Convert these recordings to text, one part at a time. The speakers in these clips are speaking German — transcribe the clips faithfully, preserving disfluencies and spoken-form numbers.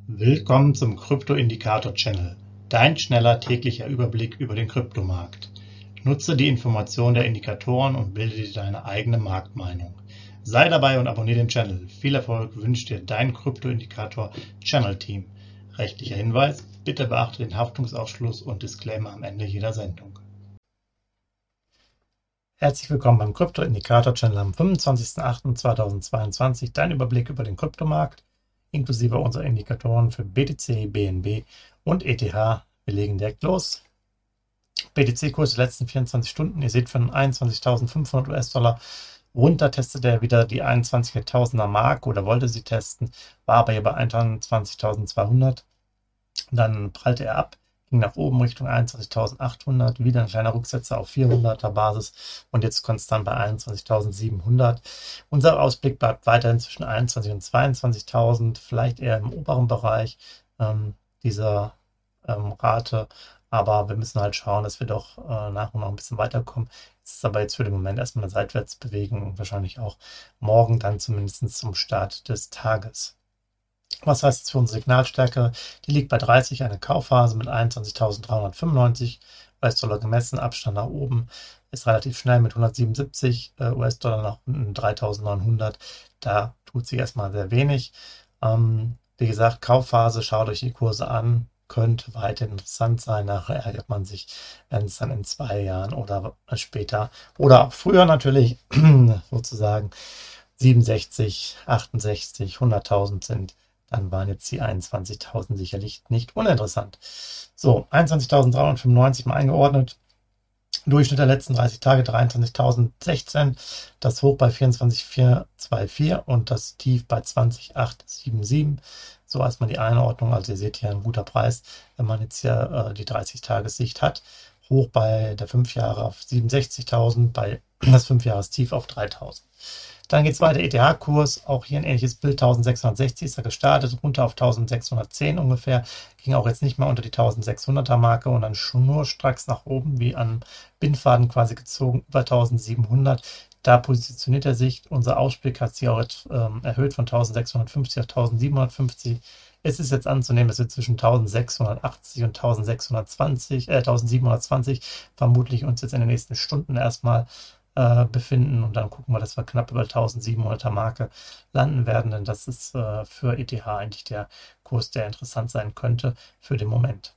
Willkommen zum Krypto-Indikator-Channel, dein schneller täglicher Überblick über den Kryptomarkt. Nutze die Informationen der Indikatoren und bilde dir deine eigene Marktmeinung. Sei dabei und abonniere den Channel. Viel Erfolg wünscht dir dein Krypto-Indikator-Channel-Team. Rechtlicher Hinweis: Bitte beachte den Haftungsausschluss und Disclaimer am Ende jeder Sendung. Herzlich willkommen beim Krypto-Indikator-Channel am fünfundzwanzigsten achten zweitausendzweiundzwanzig. Dein Überblick über den Kryptomarkt, inklusive unserer Indikatoren für B T C, B N B und E T H. Wir legen direkt los. B T C-Kurs der letzten vierundzwanzig Stunden. Ihr seht, von einundzwanzigtausendfünfhundert US-Dollar runter testet er wieder die einundzwanzigtausender Marke oder wollte sie testen, war aber hier bei einundzwanzigtausendzweihundert. Dann prallte er ab, ging nach oben Richtung einundzwanzigtausendachthundert, wieder ein kleiner Rücksetzer auf vierhunderter Basis und jetzt konstant bei einundzwanzigtausendsiebenhundert. Unser Ausblick bleibt weiterhin zwischen einundzwanzigtausend und zweiundzwanzigtausend, vielleicht eher im oberen Bereich ähm, dieser ähm, Rate, aber wir müssen halt schauen, dass wir doch äh, nach und nach ein bisschen weiterkommen. Es ist aber jetzt für den Moment erstmal eine Seitwärtsbewegung, wahrscheinlich auch morgen dann zumindest zum Start des Tages. Was heißt es für unsere Signalstärke? Die liegt bei dreißig, eine Kaufphase mit einundzwanzigtausenddreihundertfünfundneunzig US-Dollar gemessen. Abstand nach oben ist relativ schnell mit hundertsiebenundsiebzig äh, US-Dollar nach unten dreitausendneunhundert. Da tut sich erstmal sehr wenig. Ähm, wie gesagt, Kaufphase, schaut euch die Kurse an, könnte weiterhin interessant sein. Nachher ärgert man sich, wenn es dann in zwei Jahren oder später oder auch früher natürlich sozusagen siebenundsechzig, achtundsechzig, hunderttausend sind. Dann waren jetzt die einundzwanzigtausend sicherlich nicht uninteressant. So, einundzwanzigtausenddreihundertfünfundneunzig mal eingeordnet. Durchschnitt der letzten dreißig Tage dreiundzwanzigtausendsechzehn. Das Hoch bei vierundzwanzigtausendvierhundertvierundzweißig und das Tief bei zwanzigtausendachthundertsiebenundsiebzig. So erstmal die Einordnung. Also ihr seht hier ein guter Preis, wenn man jetzt hier äh, die dreißig-Tages-Sicht hat. Hoch bei der fünf Jahre auf siebenundsechzigtausend, bei das fünf Jahres Tief auf dreitausend. Dann geht es weiter, E T H-Kurs, auch hier ein ähnliches Bild, eintausendsechshundertsechzig ist er gestartet, runter auf eintausendsechshundertzehn ungefähr, ging auch jetzt nicht mehr unter die eintausendsechshunderter Marke und dann schnurstracks nach oben, wie an Bindfaden quasi gezogen, über eintausendsiebenhundert. Da positioniert er sich, unser Ausblick hat sich auch jetzt, ähm, erhöht von eintausendsechshundertfünfzig auf eintausendsiebenhundertfünfzig. Es ist jetzt anzunehmen, dass wir zwischen eintausendsechshundertachtzig und eintausendsechshundertzwanzig, äh, eintausendsiebenhundertzwanzig vermutlich uns jetzt in den nächsten Stunden erstmal befinden und dann gucken wir, dass wir knapp über eintausendsiebenhunderter Marke landen werden, denn das ist äh, für E T H eigentlich der Kurs, der interessant sein könnte für den Moment.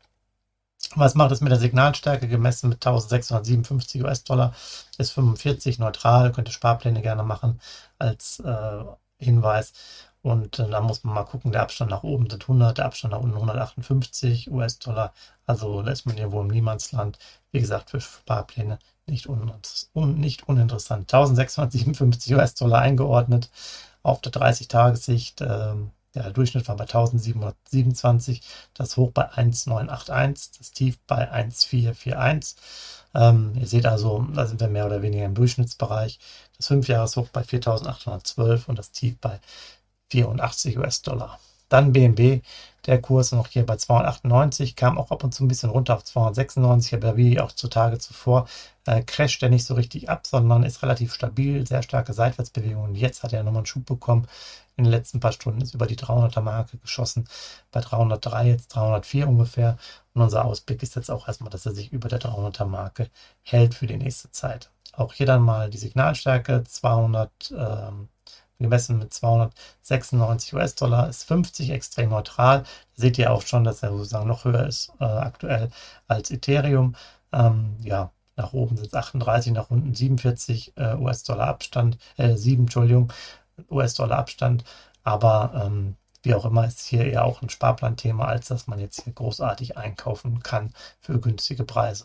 Was macht es mit der Signalstärke gemessen mit eintausendsechshundertsiebenundfünfzig US-Dollar? Ist fünfundvierzig neutral, könnt ihr Sparpläne gerne machen als äh, Hinweis. Und äh, da muss man mal gucken, der Abstand nach oben sind hundert, der Abstand nach unten hundertachtundfünfzig US-Dollar. Also da ist man hier wohl im Niemandsland. Wie gesagt, für Sparpläne nicht, un un nicht uninteressant. eintausendsechshundertsiebenundfünfzig US-Dollar eingeordnet auf der dreißig-Tages-Sicht. Ähm, der Durchschnitt war bei eintausendsiebenhundertsiebenundzwanzig, das Hoch bei eins Komma neun acht eins, das Tief bei eins Komma vier vier eins. Ähm, ihr seht also, da sind wir mehr oder weniger im Durchschnittsbereich. Das fünf Jahres Hoch bei viertausendachthundertzwölf und das Tief bei vierundachtzig US-Dollar. Dann B N B, der Kurs noch hier bei zweihundertachtundneunzig, kam auch ab und zu ein bisschen runter auf zweihundertsechsundneunzig, aber wie auch zu Tage zuvor äh, crasht er nicht so richtig ab, sondern ist relativ stabil, sehr starke Seitwärtsbewegung und jetzt hat er nochmal einen Schub bekommen. In den letzten paar Stunden ist über die dreihunderter Marke geschossen, bei dreihundertdrei, jetzt dreihundertvier ungefähr und unser Ausblick ist jetzt auch erstmal, dass er sich über der dreihunderter Marke hält für die nächste Zeit. Auch hier dann mal die Signalstärke, zweihundert, ähm, gemessen mit zweihundertsechsundneunzig US-Dollar, ist fünfzig extrem neutral. Da seht ihr auch schon, dass er sozusagen noch höher ist äh, aktuell als Ethereum. Ähm, ja, nach oben sind es achtunddreißig, nach unten siebenundvierzig äh, US-Dollar Abstand, äh, sieben, Entschuldigung, US-Dollar Abstand. Aber ähm, wie auch immer ist hier eher auch ein Sparplanthema, als dass man jetzt hier großartig einkaufen kann für günstige Preise.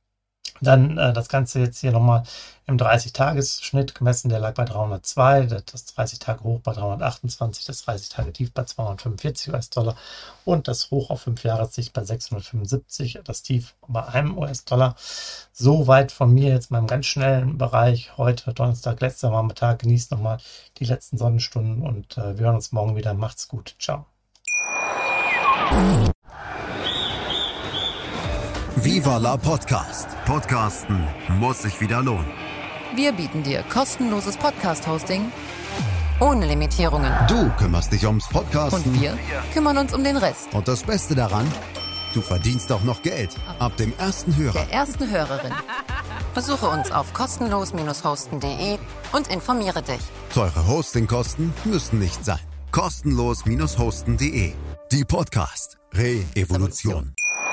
Dann äh, das Ganze jetzt hier nochmal im dreißig-Tages-Schnitt gemessen, der lag bei dreihundertzwei, das dreißig-Tage-Hoch bei dreihundertachtundzwanzig, das dreißig-Tage-Tief bei zweihundertfünfundvierzig US-Dollar und das Hoch auf fünf Jahressicht bei sechshundertfünfundsiebzig, das Tief bei einem US-Dollar. Soweit von mir jetzt mal im ganz schnellen Bereich. Heute Donnerstag, letzter Nachmittag. Genießt nochmal die letzten Sonnenstunden und äh, wir hören uns morgen wieder. Macht's gut. Ciao. Viva la Podcast. Podcasten muss sich wieder lohnen. Wir bieten dir kostenloses Podcast-Hosting Ohne Limitierungen. Du kümmerst dich ums Podcasten. Und wir kümmern uns um den Rest. Und das Beste daran, du verdienst auch noch Geld. Ab dem ersten Hörer. Der ersten Hörerin. Besuche uns auf kostenlos hosten punkt de und informiere dich. Teure Hostingkosten müssen nicht sein. kostenlos hosten punkt de. Die Podcast Re-Evolution.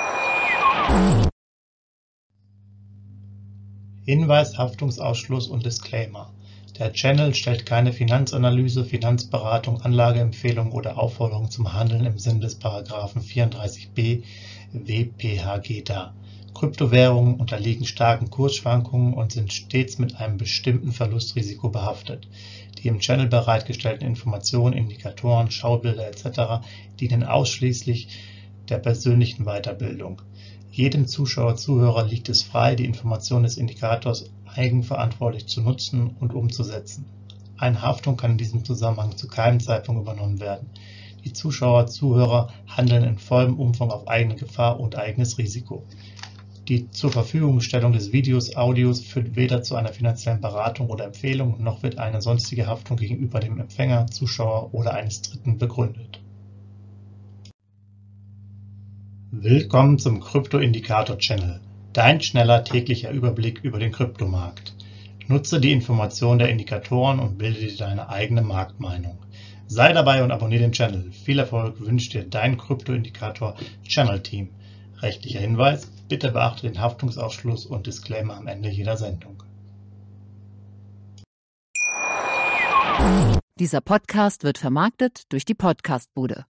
Hinweis, Haftungsausschluss und Disclaimer. Der Channel stellt keine Finanzanalyse, Finanzberatung, Anlageempfehlung oder Aufforderung zum Handeln im Sinne des Paragraphen vierunddreißig b W P H G dar. Kryptowährungen unterliegen starken Kursschwankungen und sind stets mit einem bestimmten Verlustrisiko behaftet. Die im Channel bereitgestellten Informationen, Indikatoren, Schaubilder et cetera dienen ausschließlich der persönlichen Weiterbildung. Jedem Zuschauer, Zuhörer liegt es frei, die Information des Indikators eigenverantwortlich zu nutzen und umzusetzen. Eine Haftung kann in diesem Zusammenhang zu keinem Zeitpunkt übernommen werden. Die Zuschauer, Zuhörer handeln in vollem Umfang auf eigene Gefahr und eigenes Risiko. Die zur Verfügungstellung des Videos, Audios führt weder zu einer finanziellen Beratung oder Empfehlung, noch wird eine sonstige Haftung gegenüber dem Empfänger, Zuschauer oder eines Dritten begründet. Willkommen zum Krypto-Indikator-Channel, dein schneller täglicher Überblick über den Kryptomarkt. Nutze die Informationen der Indikatoren und bilde dir deine eigene Marktmeinung. Sei dabei und abonniere den Channel. Viel Erfolg wünscht dir dein Krypto-Indikator-Channel-Team. Rechtlicher Hinweis: Bitte beachte den Haftungsausschluss und Disclaimer am Ende jeder Sendung. Dieser Podcast wird vermarktet durch die Podcastbude.